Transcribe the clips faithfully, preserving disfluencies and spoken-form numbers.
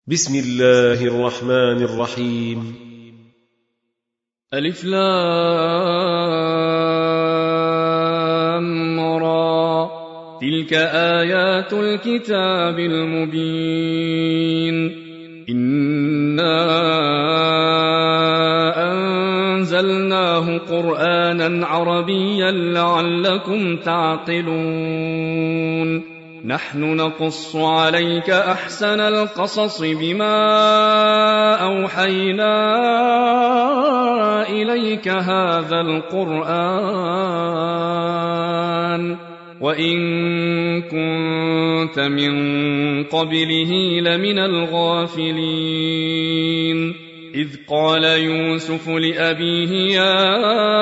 بسم الله الرحمن الرحيم. ألف لام را، تلك آيات الكتاب المبين. إنا أنزلناه قرآنا عربيا لعلكم تعقلون. نحن نقص عليك أحسن القصص بما أوحينا إليك هذا القرآن وإن كنت من قبله لمن الغافلين. إذ قال يوسف لأبيه يا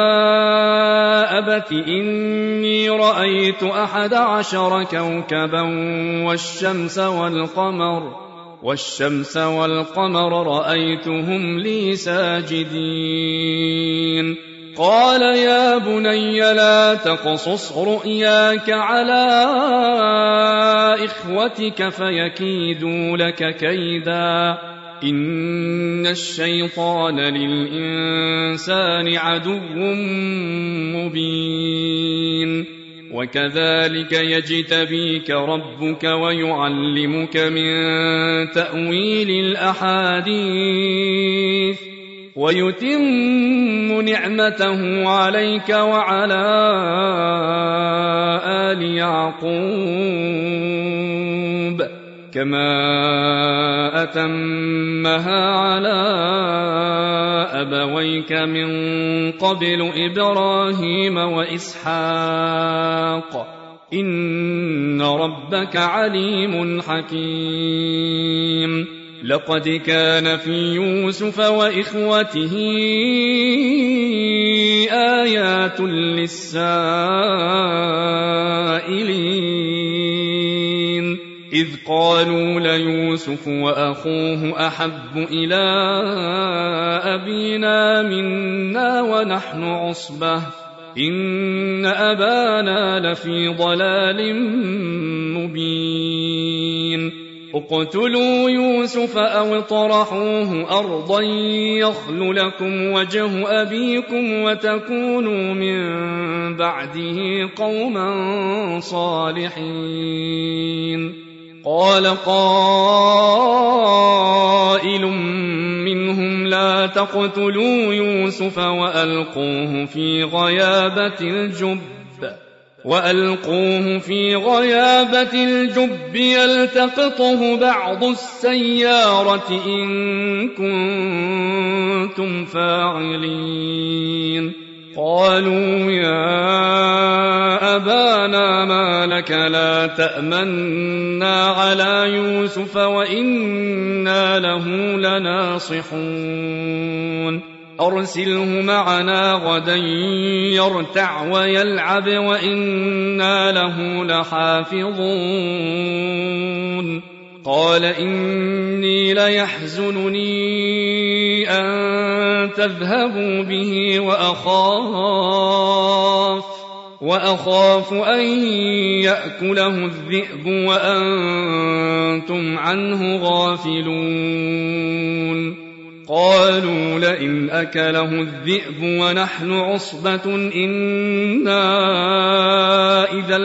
أبت إني رأيت أحد عشر كوكبا والشمس والقمر والشمس والقمر رأيتهم لي ساجدين. قال يا بني لا تقصص رؤياك على إخوتك فيكيدوا لك كيدا إن الشيطان للإنسان عدو مبين. وكذلك يجتبيك ربك ويعلمك من تأويل الأحاديث ويتم نعمته عليك وعلى آل يعقوب كما أتمها على أبويك من قبل إبراهيم وإسحاق إن ربك عليم حكيم. لقد كان في يوسف وإخوته آيات للسائلين إذ قالوا ليوسف وأخوه أحب إلى أبينا منا ونحن عصبة إن أبانا لفي ضلال مبين. اقتلوا يوسف أو اطرحوه أرضا يخل لكم وجه أبيكم وتكونوا من بعده قوما صالحين. قال قائل منهم لا تقتلوا يوسف وألقوه في غيابة الجب وألقوه في غيابة الجب يلتقطه بعض السيارة إن كنتم فاعلين. قالوا يا أبانا ما لك لا تأمنا على يوسف وإنا له لناصحون. أرسله معنا غدا يرتع ويلعب وإنا له لحافظون. قال إني ليحزنني أن تذهبوا به وأخاف وأخاف أن يأكله الذئب وأنتم عنه غافلون. قالوا لئن أكله الذئب ونحن عصبة إنا إذا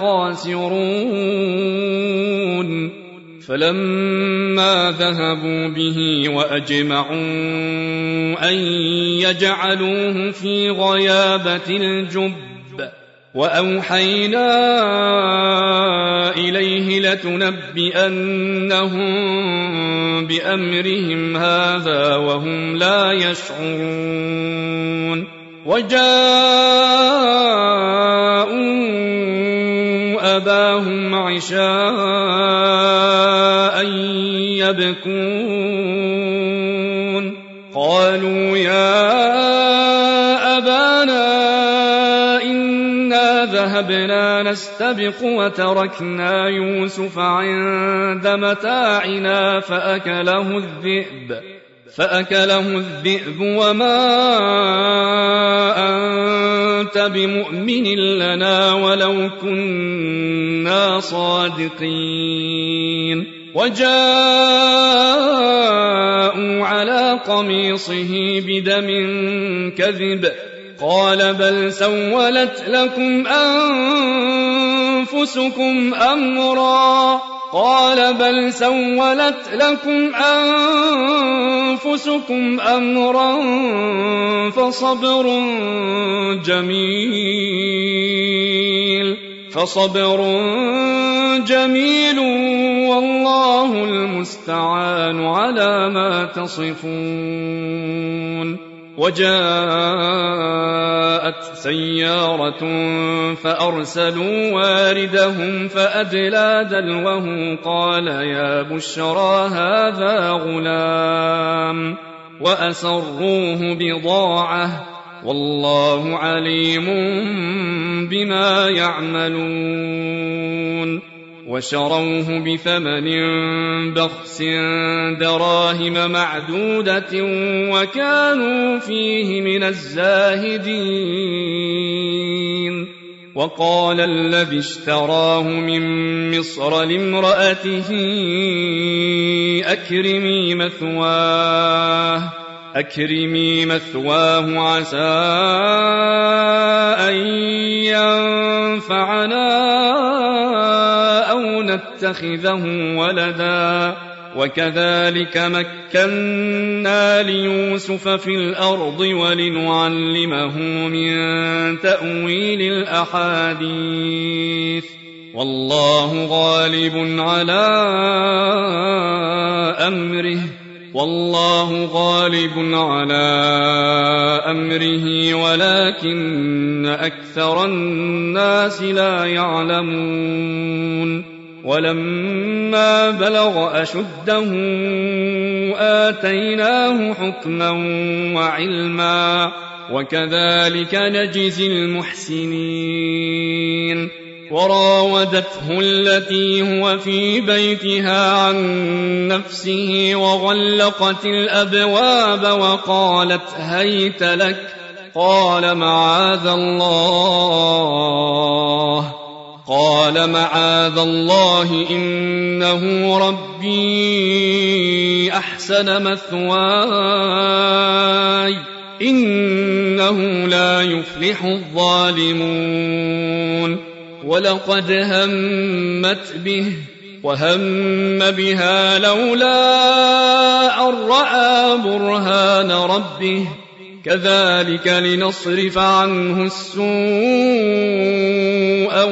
لخاسرون. فلما ذهبوا به وأجمعوا أن يجعلوه في غيابة الجب وأوحينا إليه لتنبئنهم بأمرهم هذا وهم لا يشعرون. وجاءوا أباهم عشاء يبكون. قالوا يا أبانا ذهبنا نستبق وتركنا يوسف عند متاعنا فأكله الذئب فأكله الذئب وما أنت بمؤمن لنا ولو كنا صادقين. وجاءوا على قميصه بدم كذب قال بل سولت لكم أنفسكم أمرا قال بل سولت لكم أنفسكم أمرا فصبر جميل فصبر جميل والله المستعان على ما تصفون. وجاءت سيارة فأرسلوا واردهم فأدلى دلوه قال يا بشرى هذا غلام وأسروه بضاعة والله عليم بما يعملون. وشروه بثمن بخس دراهم معدودة وكانوا فيه من الزاهدين. وقال الذي اشتراه من مصر لامرأته أكرمي مثواه أكرمي مثواه عسى أن ينفعنا أو نتخذه ولدا وكذلك مكنا ليوسف في الأرض ولنعلمه من تأويل الأحاديث والله غالب على أمره والله غالب على أمره ولكن أكثر الناس لا يعلمون. ولما بلغ أشده آتيناه حكما وعلما وكذلك نجزي المحسنين. وراودته التي هو في بيتها عن نفسه وغلقت الأبواب وقالت هيت لك قال معاذ الله قال معاذ الله إنه ربي أحسن مثواي إنه لا يفلح الظالمون. ولقد همت به وهم بها لولا أن رأى برهان ربه كذلك لنصرف عنه السوء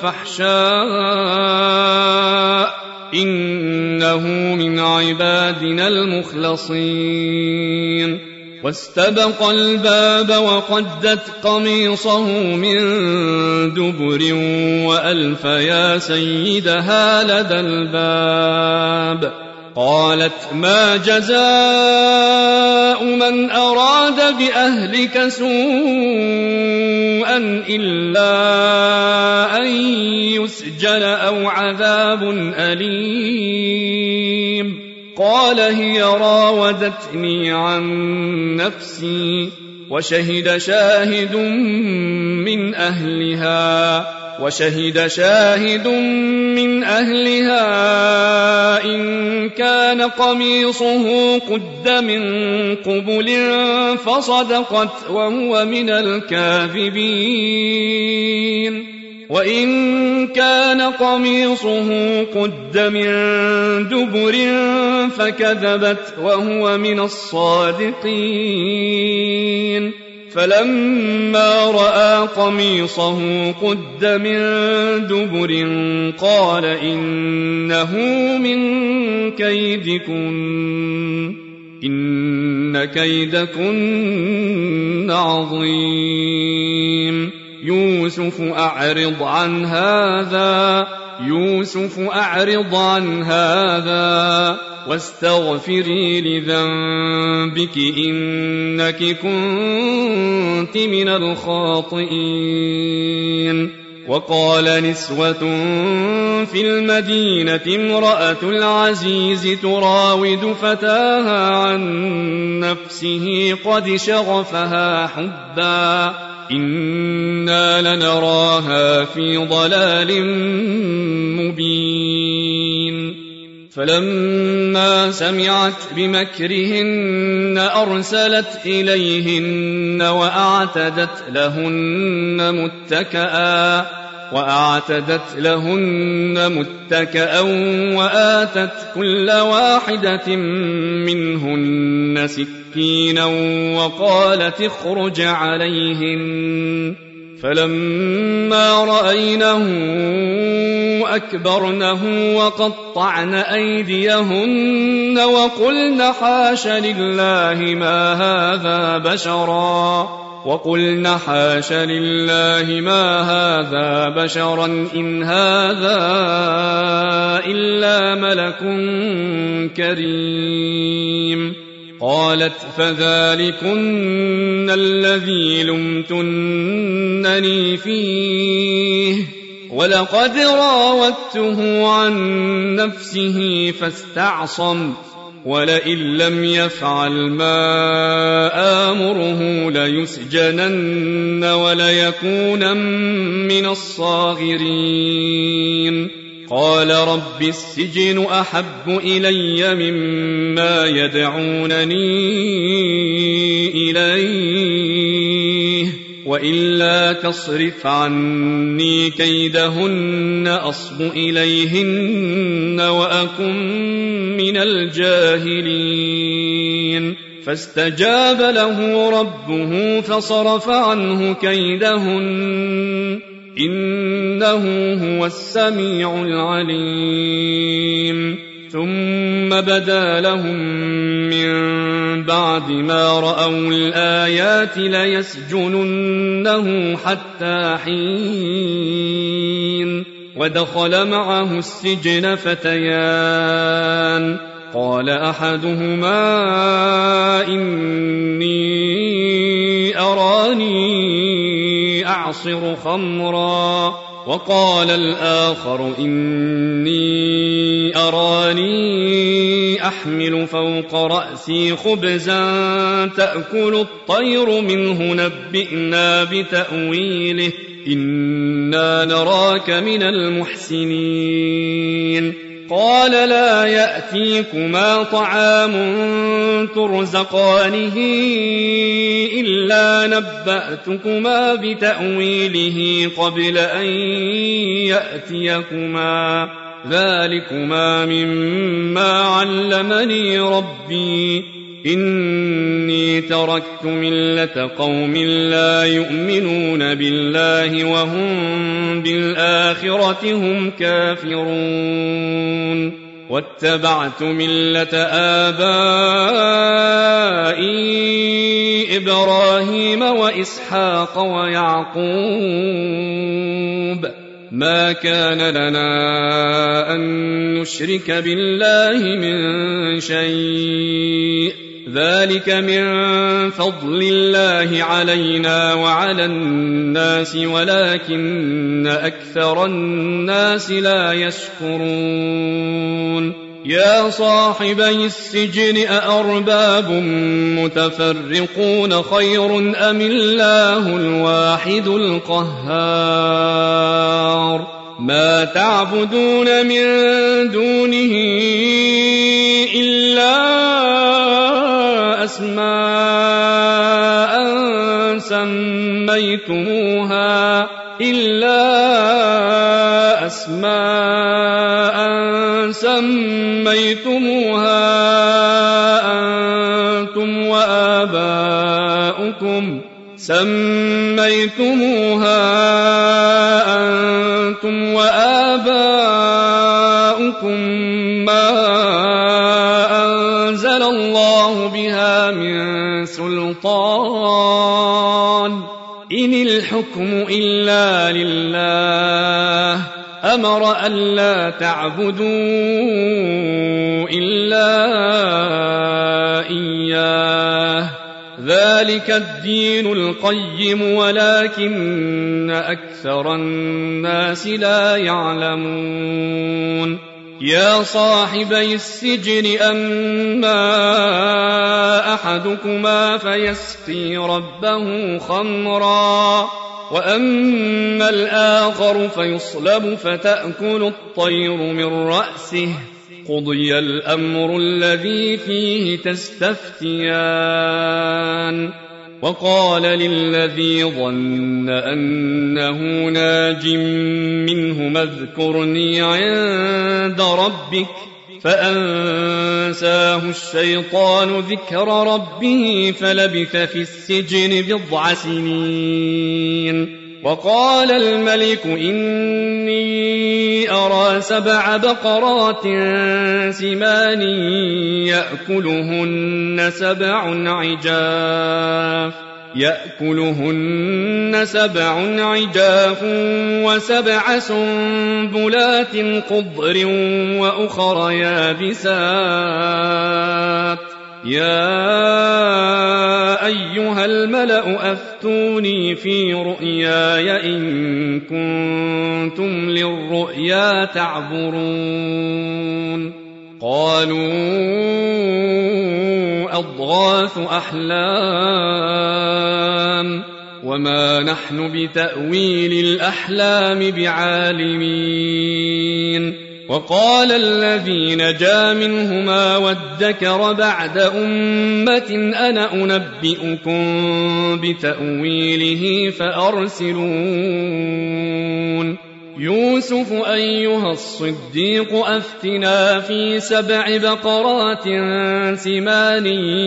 والفحشاء إنه من عبادنا المخلصين. واستبق الباب وقدت قميصه من دبر وألف يا سيدها لدى الباب قالت ما جزاء من أراد بأهلك سوءا إلا أن يسجن أو عذاب أليم قال هي راودتني عن نفسي وشهد شاهد من أهلها وشهد شاهد من أهلها إن كان قميصه قد من قبل فصدقت وهو من الكاذبين وإن كان قميصه قد من دبر فكذبت وهو من الصادقين. فلما رأى قميصه قد من دبر قال إنه من كيدكن إن كيدكن عظيم. يوسف أعرض عن هذا يوسف أعرض عن هذا واستغفري لذنبك إنك كنت من الخاطئين. وقال نسوة في المدينة امرأة العزيز تراود فتاها عن نفسه قد شغفها حبا إنا لنراها في ضلال مبين. فلما سمعت بمكرهن أرسلت إليهن وأعتدت لهن متكئا وأعتدت لهن متكئا وآتت كل واحدة منهن سكينا وقالت اخرج عليهن فلما رأينه أكبرنه وقطعن أيديهن وقلن حاش لله ما هذا بشرا وقلن حاش لله ما هذا بشرا إن هذا إلا ملك كريم. قالت فذلكن الذي لمتنني فيه ولقد راودته عن نفسه فاستعصم ولئن لم يفعل ما آمره ليسجنن وليكونن من الصاغرين. قال رب السجن أحب إلي مما يدعونني إليه وإلا تصرف عني كيدهن أصب إليهن وأكن من الجاهلين. فاستجاب له ربه فصرف عنه كيدهن إنه هو السميع العليم. ثم بدا لهم من بعد ما رأوا الآيات ليسجننه حتى حين. ودخل معه السجن فتيان قال أحدهما إني أراني أعصر خمرا وقال الآخر إني أراني أحمل فوق رأسي خبزا تأكل الطير منه نبئنا بتأويله إنا نراك من المحسنين. قال لا يأتيكما طعام ترزقانه إلا نبأتكما بتأويله قبل أن يأتيكما ذلكما مما علمني ربي إني تركت ملة قوم لا يؤمنون بالله وهم بالآخرة هم كافرون واتبعت ملة آبائي إبراهيم وإسحاق ويعقوب ما كان لنا أن نشرك بالله من شيء ذلك من فضل الله علينا وعلى الناس ولكن أكثر الناس لا يشكرون. يا صاحبي السجن أأرباب متفرقون خير أم الله الواحد القهار ما تعبدون من دونه إلا أسماء سميتموها إلا أسماء سميتموها أنتم وآباؤكم سميتموها أنتم وآباؤكم ما أنزل الله بها من سلطان إن الحكم إلا لله أمر ألا تعبدوا إلا إياه ذلك الدين القيم ولكن أكثر الناس لا يعلمون. يا صاحبي السجن أما أحدكما فيسقي ربه خمرا وأما الآخر فيصلب فتأكل الطير من رأسه قضي الأمر الذي فيه تستفتيان وقال للذي ظن أنه ناج منهما اذكرني عند ربك فأنساه الشيطان ذكر ربه فلبث في السجن بضع سنين. وقال الملك إني أرى سبع بقرات سمان يأكلهن سبع عجاف يأكلهن سبع عجاف وسبع سنبلات خضر وأخر يابسات يا أيها الملأ أفتوني في رؤياي إن كنتم للرؤيا تعبرون. قالوا أضغاث أحلام وما نحن بتأويل الأحلام بعالمين. وقال الذي نجا منهما وادكر بعد أمة أنا أنبئكم بتأويله فأرسلون. يوسف أيها الصديق أفتنا في سبع بقرات سمان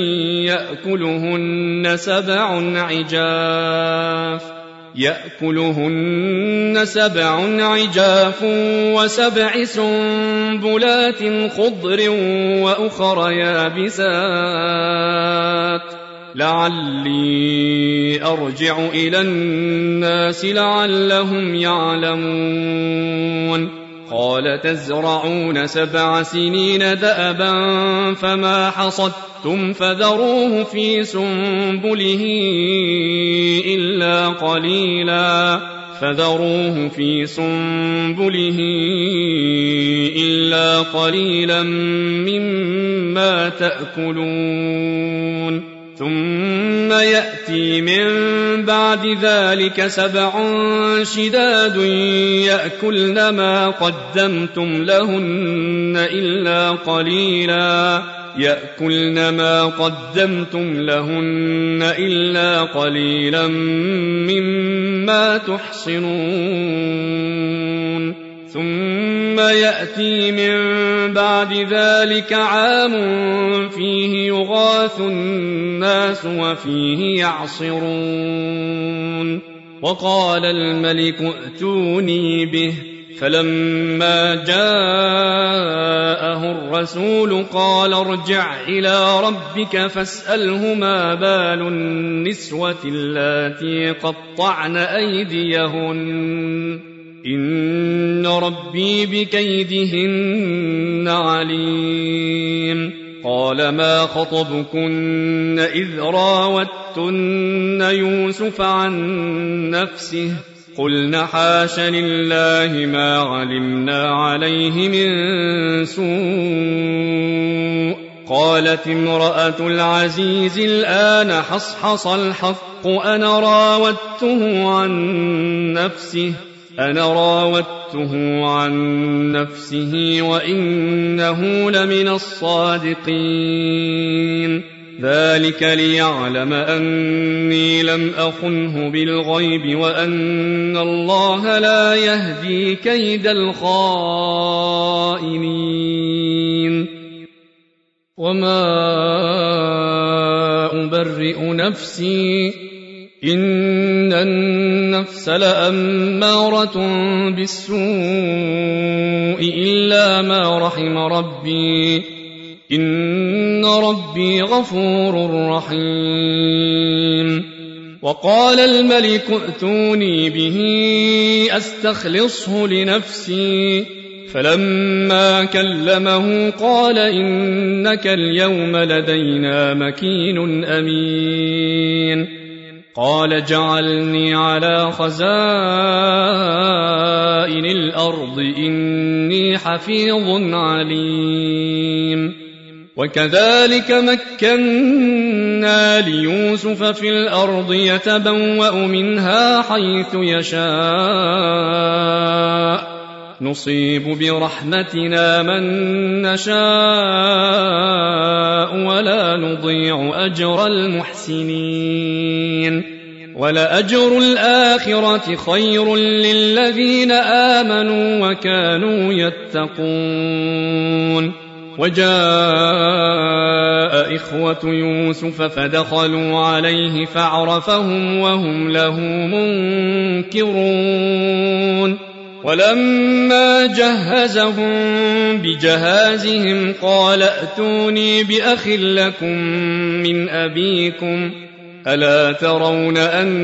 يأكلهن سبع عجاف يأكلهن سبع عجاف وسبع سنبلات خضر وأخر يابسات لعلي أرجع إلى الناس لعلهم يعلمون. قال تزرعون سبع سنين دأبا فما حصدتم فذروه في سنبله إلا قليلا فذروه في سنبله إلا قليلا مما تأكلون. ثم يأتي من بعد ذلك سبع شداد يأكلن ما قدمتم لهن إلا قليلا يأكلن ما قدمتم لهن إلا قليلا مما تحصنون. ثم يأتي من بعد ذلك عام فيه يغاث الناس وفيه يعصرون. وقال الملك ائتوني به فلما جاءه الرسول قال ارجع إلى ربك فاسأله ما بال النسوة اللاتي قطعن أيديهن إن ربي بكيدهن عليم. قال ما خطبكن إذ راوتن يوسف عن نفسه قلن حاش لله ما علمنا عليه من سوء. قالت امرأة العزيز الآن حصحص الحق أنا راودته عن نفسه أنا راودته عن نفسه وإنه لمن الصادقين. ذلك ليعلم أني لم أخنه بالغيب وأن الله لا يهدي كيد الخائنين. وما أبرئ نفسي إن النفس لأمارة بالسوء إلا ما رحم ربي إن ربي غفور رحيم. وقال الملك ائتوني به أستخلصه لنفسي فلما كلمه قال إنك اليوم لدينا مكين أمين. قال جعلني على خزائن الأرض إني حفيظ عليم. وكذلك مكنا ليوسف في الأرض يتبوأ منها حيث يشاء نصيب برحمتنا من نشاء ولا نضيع أجر المحسنين ولأجر الآخرة خير للذين آمنوا وكانوا يتقون وجاء إخوة يوسف فدخلوا عليه فعرفهم وهم له منكرون ولما جهزهم بجهازهم قال ائتوني بأخ لكم من أبيكم ألا ترون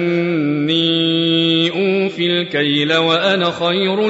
أني أوفي الكيل وأنا خير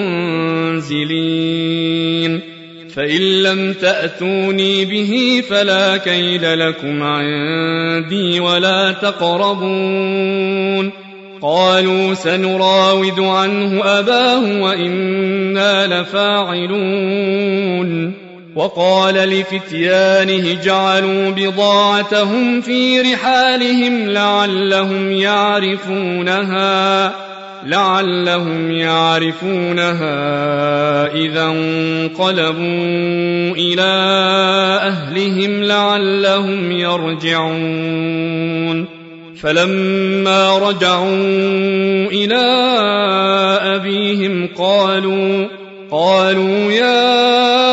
المنزلين فإن لم تأتوني به فلا كيل لكم عندي ولا تقربون قالوا سنراود عنه أباه وإنا لفاعلون وقال لفتيانه جعلوا بضاعتهم في رحالهم لعلهم يعرفونها لعلهم يعرفونها إذا انقلبوا إلى أهلهم لعلهم يرجعون فلما رجعوا إلى أبيهم قالوا قالوا يا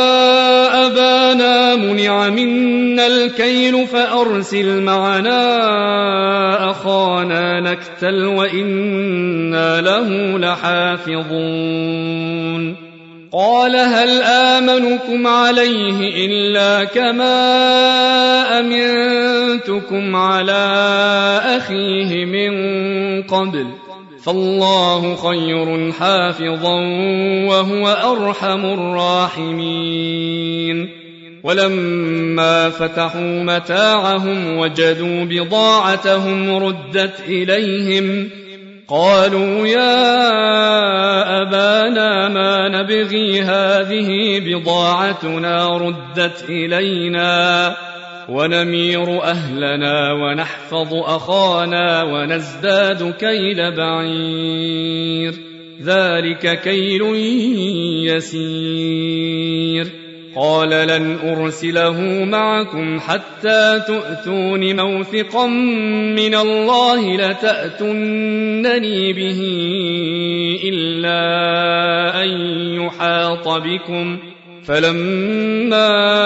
أبانا منع منا الكيل فأرسل معنا أخانا نكتل وإنا له لحافظون قال هل آمنكم عليه إلا كما أمنتكم على أخيه من قبل فالله خير حافظا وهو أرحم الراحمين ولما فتحوا متاعهم وجدوا بضاعتهم ردت إليهم قالوا يا أبانا ما نبغي هذه بضاعتنا ردت إلينا ونمير أهلنا ونحفظ أخانا ونزداد كيل بعير ذلك كيل يسير قال لن أرسله معكم حتى تؤتون موثقا من الله لتأتونني به إلا أن يحاط بكم فلما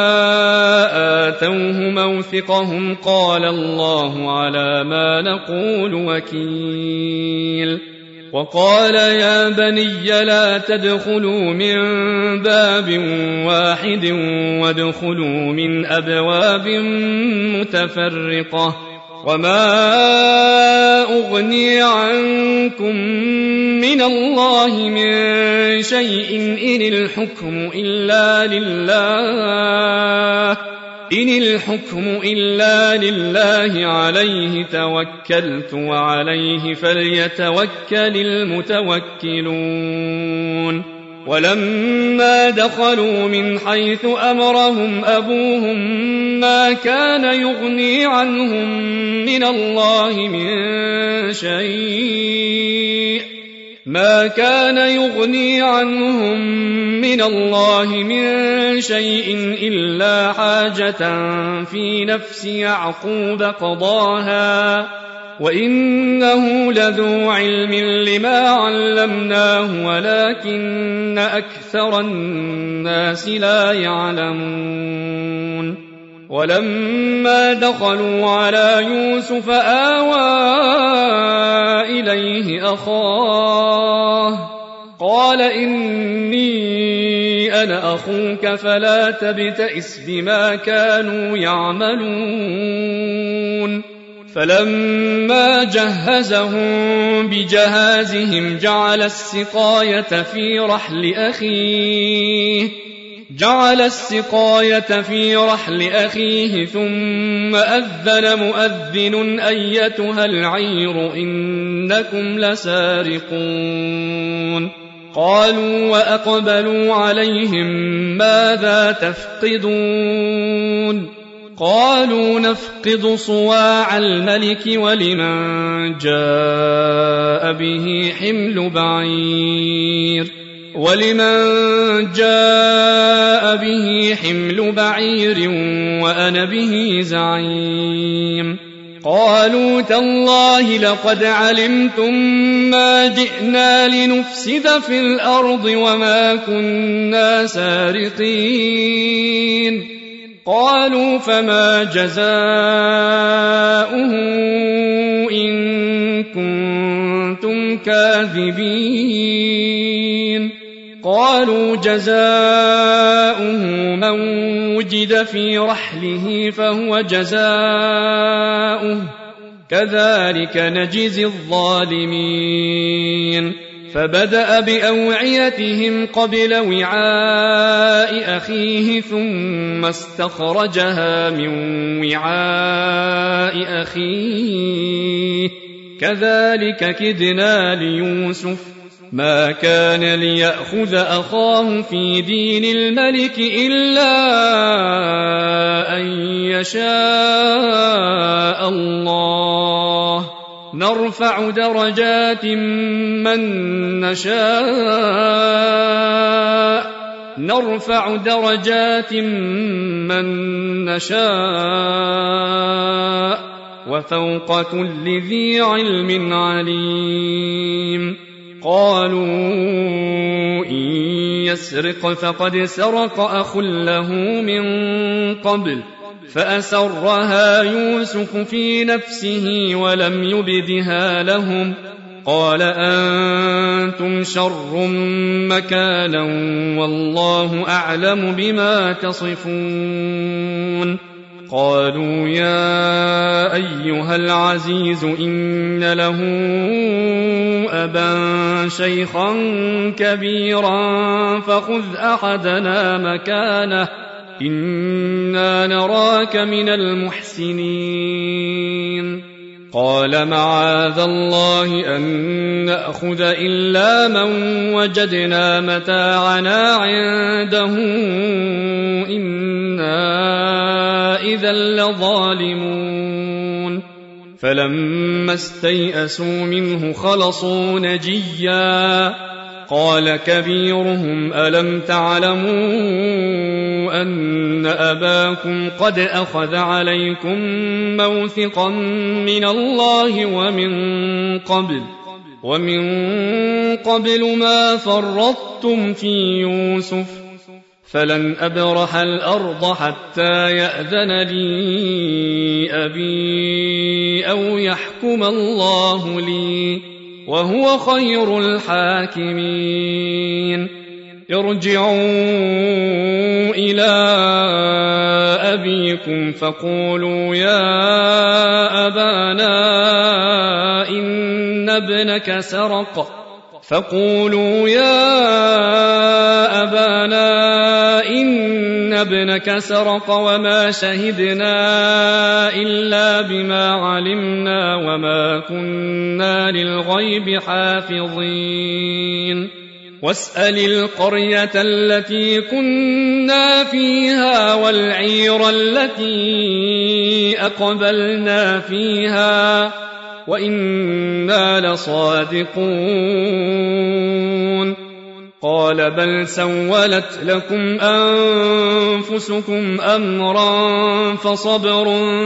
آتوه موثقهم قال الله على ما نقول وكيل وقال يا بني لا تدخلوا من باب واحد وادخلوا من أبواب متفرقة وما أغني عنكم من الله من شيء إن الحكم إلا لله إن الحكم إلا لله عليه توكلت وعليه فليتوكل المتوكلون ولما دخلوا من حيث أمرهم أبوهم ما كان يغني عنهم من الله من شيء ما كان يغني عنهم من الله من شيء إلا حاجة في نفس يعقوب قضاها وإنه لذو علم لما علمناه ولكن أكثر الناس لا يعلمون ولما دخلوا على يوسف آوى إليه أخاه قال إني أنا أخوك فلا تبتئس بما كانوا يعملون فلما جهزهم بجهازهم جعل السقاية في رحل أخيه جعل السقاية في رحل أخيه ثم أذن مؤذن أيتها العير إنكم لسارقون قالوا وأقبلوا عليهم ماذا تفقدون قالوا نفقد صواع الملك ولمن جاء به حمل بعير ولمن جاء به حمل بعير وأنا به زعيم قالوا تالله لقد علمتم ما جئنا لنفسد في الأرض وما كنا سارقين قالوا فما جزاؤه إن كنتم كاذبين قالوا جزاؤه من وجد في رحله فهو جزاؤه كذلك نجزي الظالمين فبدأ بأوعيتهم قبل وعاء أخيه ثم استخرجها من وعاء أخيه كذلك كدنا ليوسف ما كان ليأخذ أخاه في دين الملك إلا أن يشاء الله نرفع درجات من نشاء نرفع درجات من نشاء وفوق كل ذي علم عليم قالوا إن يسرق فقد سرق أخ له من قبل فأسرها يوسف في نفسه ولم يبدها لهم قال أنتم شر مكانا والله أعلم بما تصفون قالوا يا أيها العزيز إن له أبا شيخا كبيرا فخذ أحدنا مكانه إنا نراك من المحسنين قال معاذ الله أن نأخذ إلا من وجدنا متاعنا عنده إنا إذا لظالمون فلما استيئسوا منه خلصوا نجيا قال كبيرهم ألم تعلموا أن أباكم قد أخذ عليكم موثقا من الله ومن قبل ومن قبل ما فرطتم في يوسف فلن أبرح الأرض حتى يأذن لي أبي أو يحكم الله لي وهو خير الحاكمين ارجعوا إلى أبيكم فقولوا يا أبانا إن ابنك سرق فقولوا يا أبانا إن ابنك سرق وما شهدنا إلا بما علمنا وما كنا للغيب حافظين واسأل القرية التي كنا فيها والعير التي أقبلنا فيها وإنا لصادقون قال بل سولت لكم أنفسكم أمرا فصبر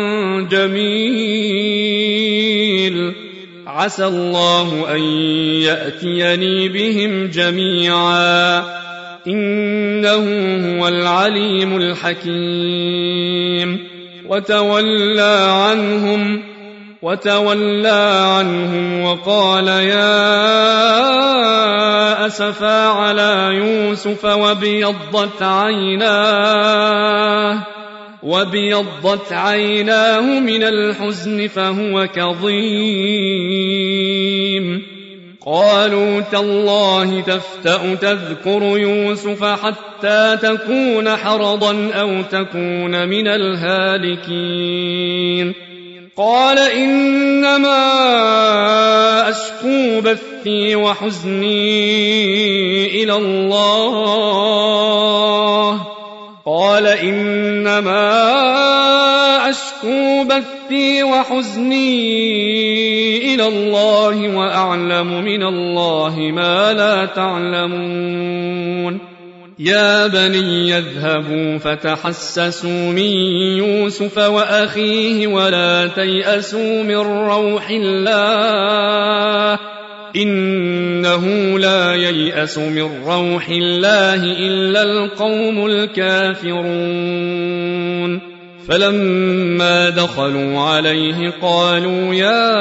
جميل عسى الله أن يأتيني بهم جميعا إنه هو العليم الحكيم وتولى عنهم وتولى عنهم وقال يا أسفا على يوسف وابيضت عيناه وابيضت عيناه من الحزن فهو كظيم قالوا تالله تفتأ تذكر يوسف حتى تكون حرضا أو تكون من الهالكين قال إنما أشكو بثي وحزني إلى الله قال إنما أشكو بثي وحزني إلى الله وأعلم من الله ما لا تعلمون يا بني اذهبوا فتحسسوا من يوسف وأخيه ولا تيأسوا من روح الله إنه لا ييأس من روح الله إلا القوم الكافرون فلما دخلوا عليه قالوا يا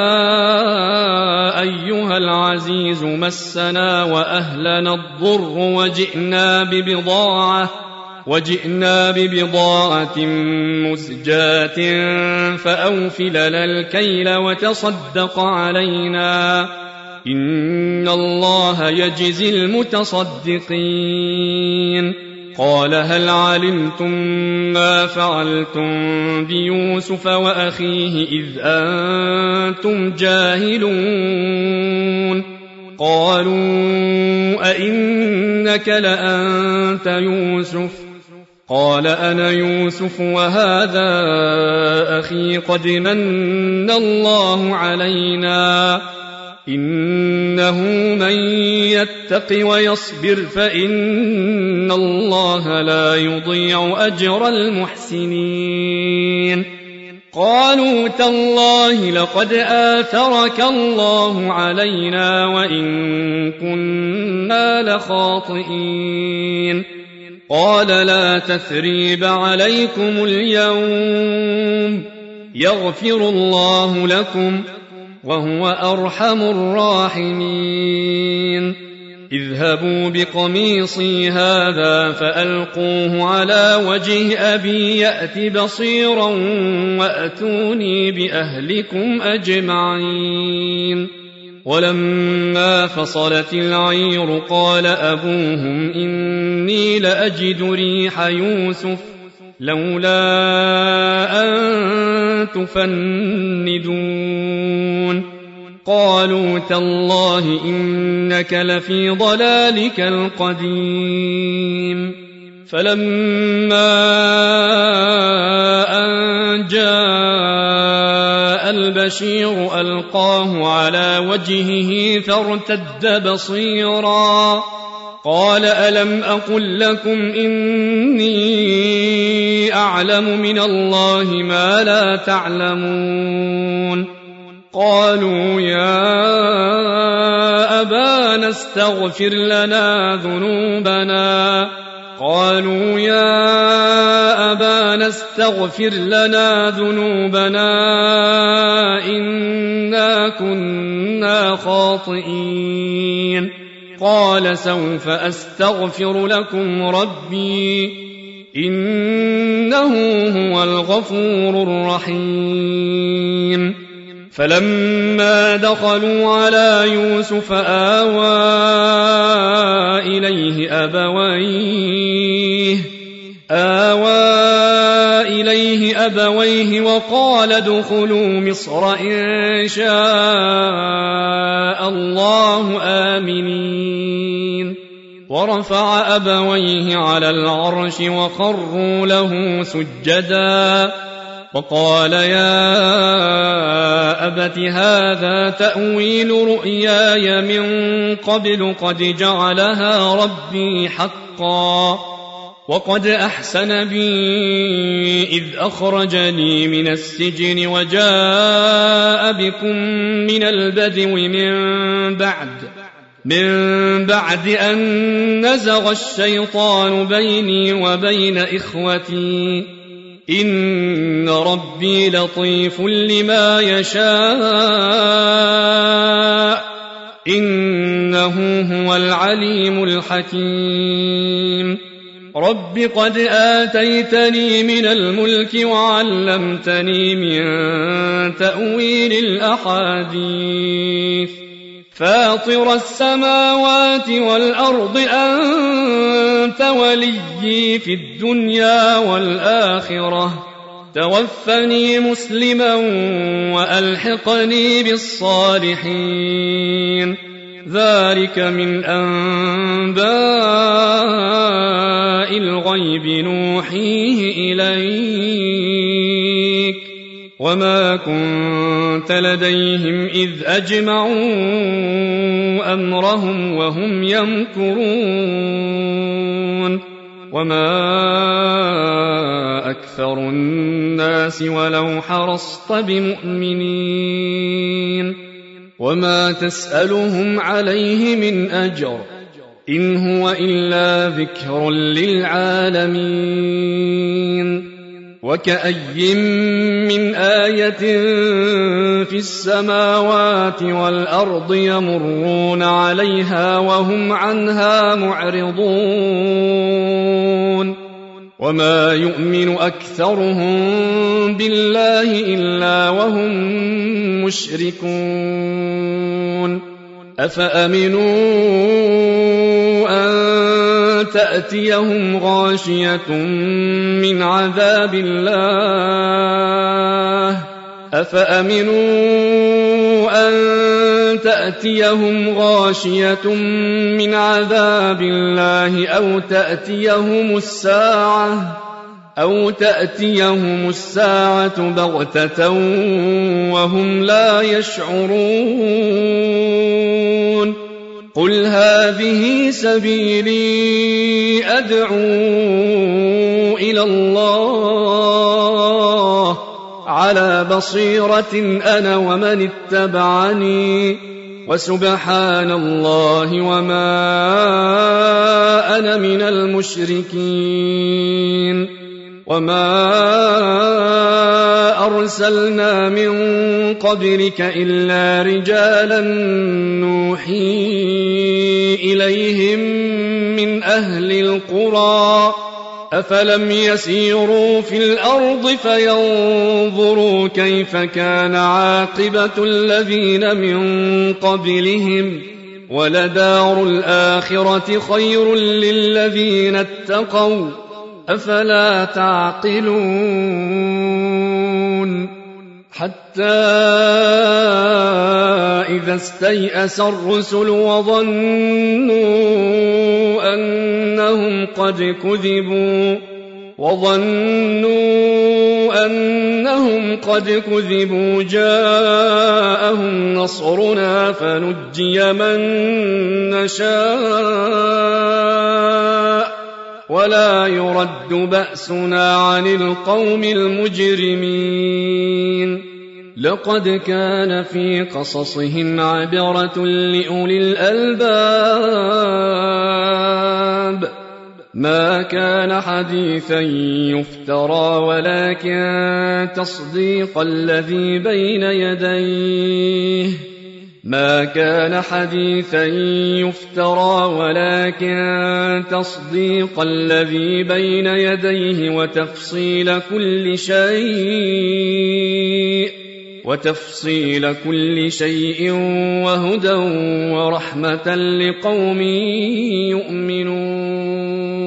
أيها العزيز مسنا وأهلنا الضر وجئنا ببضاعة وجئنا ببضاعة مزجاة فأوف لنا الكيل وتصدق علينا إن الله يجزي المتصدقين قال هل علمتم ما فعلتم بيوسف وأخيه إذ أنتم جاهلون قالوا أئنك لأنت يوسف قال أنا يوسف وهذا أخي قد من الله علينا إنه من يتق ويصبر فإن الله لا يضيع أجر المحسنين قالوا تالله لقد آثرك الله علينا وإن كنا لخاطئين قال لا تثريب عليكم اليوم يغفر الله لكم وهو أرحم الراحمين اذهبوا بقميصي هذا فألقوه على وجه أبي يأت بصيرا وأتوني بأهلكم أجمعين ولما فصلت العير قال أبوهم إني لأجد ريح يوسف لولا أن تفندون قالوا تالله إنك لفي ضلالك القديم فلما أن جاء البشير ألقاه على وجهه فارتد بصيرا قال ألم أقل لكم إني أعلم من الله ما لا تعلمون قالوا يا أبانا استغفر لنا ذنوبنا قالوا يا أبانا استغفر لنا ذنوبنا إنا كنا خاطئين قال سوف أستغفر لكم ربي إنه هو الغفور الرحيم فلما دخلوا على يوسف آوى إليه أبويه آوى إليه أبويه وقال ادخلوا مصر إن شاء الله آمنين ورفع أبويه على العرش وخروا له سجدا وقال يا أبت هذا تأويل رؤياي من قبل قد جعلها ربي حقا وقد أحسن بي إذ أخرجني من السجن وجاء بكم من البدو من بعد من بعد أن نزغ الشيطان بيني وبين إخوتي إن ربي لطيف لما يشاء إنه هو العليم الحكيم رب قد آتيتني من الملك وعلمتني من تأويل الأحاديث فاطر السماوات والأرض أنت وليي في الدنيا والآخرة توفني مسلما وألحقني بالصالحين ذلك من أنباء الغيب نوحيه إليك وما كنت لديهم إذ أجمعوا أمرهم وهم يمكرون وما أكثر الناس ولو حرصت بمؤمنين وما تسألهم عليه من أجر إن هو إلا ذكر للعالمين وكأي من آية في السماوات والأرض يمرون عليها وهم عنها معرضون وما يؤمن أكثرهم بالله إلا وهم مشركون أفأمنوا أن تأتيهم غاشية من عذاب الله أفأمنوا أن تأتيهم غاشية من عذاب الله أو تأتيهم الساعة أو تأتيهم الساعة بغتة وهم لا يشعرون قل هذه سبيلي أدعو إلى الله على بصيرة أنا ومن اتبعني وسبحان الله وما أنا من المشركين وما أرسلنا من قبلك إلا رجالا نوحي إليهم من أهل القرى أفلم يسيروا في الأرض فينظروا كيف كان عاقبة الذين من قبلهم ولدار الآخرة خير للذين اتقوا أفلا تعقلون حتى إذا استيأس الرسل وظنوا أنهم قد كذبوا وظنوا أنهم قد كذبوا جاءهم نصرنا فنجي من نشاء ولا يرد بأسنا عن القوم المجرمين لقد كان في قصصهم عبرة لأولي الألباب ما كان حديثا يفترى ولكن تصديق الذي بين يديه ما كان حديثا يفترى ولكن تصديق الذي بين يديه وتفصيل كل شيء وتفصيل كل شيء وهدى ورحمة لقوم يؤمنون